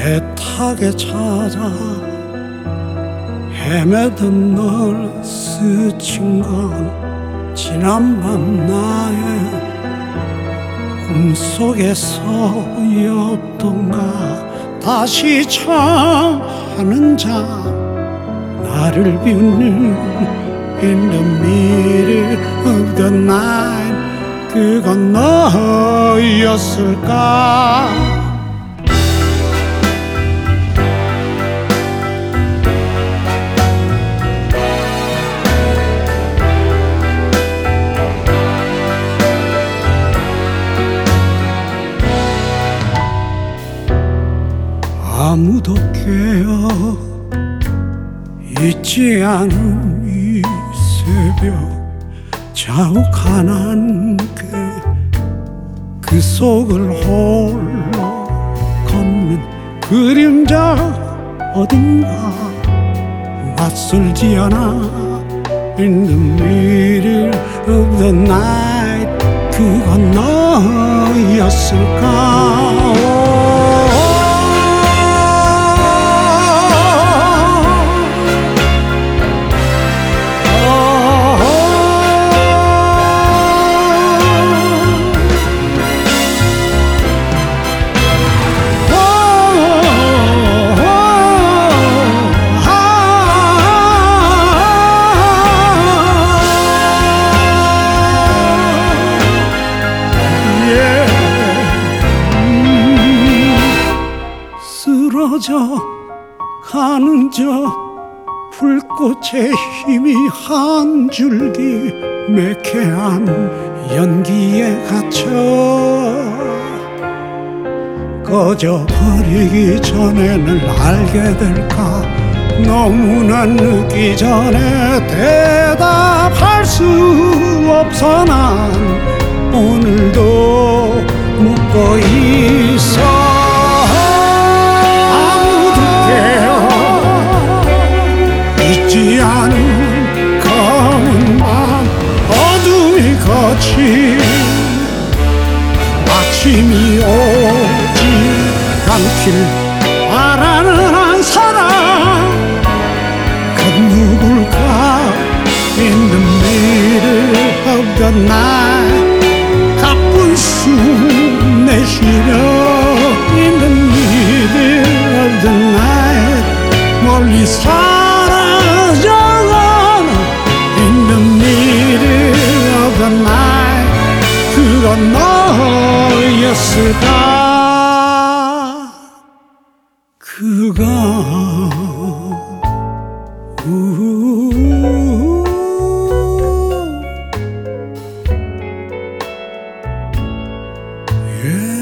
애타게 찾아 헤매던 널 스친 건 지난밤 나의 꿈속에서였던가. 다시 청하는 자 나를 비우는 In the middle of the night 그건 너였을까. 아무도 깨어 있지 않은 이 새벽 자욱한 그 속을 홀로 걷는 그림자 어딘가 낯설지 않아. In the middle of the night 그건 너였을까. 쓰러져 가는 저 불꽃의 힘이 한 줄기 매캐한 연기에 갇혀 꺼져버리기 전에 늘 알게 될까. 너무나 늦기 전에 대답할 수 없어 난 오늘도 묻고 있어. 않은 검은 밤 어둠이 거친 아침이 오지 않길 바라는 한 사람 그 누굴까. In the middle of the night 가쁜 숨 내쉬며 In the middle of the night 멀리 In the middle of the night 그건 너였을까. 그건 yeah.